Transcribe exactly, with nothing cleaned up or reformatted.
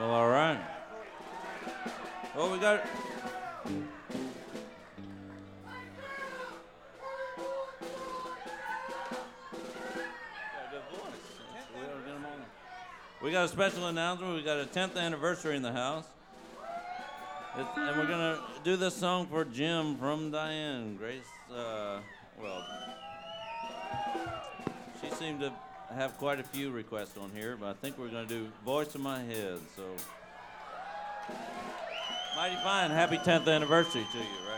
Well, all right. Well, we got. We got a special announcement. We got a tenth anniversary in the house. It's, and we're going to do this song for Jim from Diane. Grace, uh, well, she seemed to have quite a few requests on here, but I think we're going to do Voice in My Head. So, mighty fine. Happy tenth anniversary to you, right?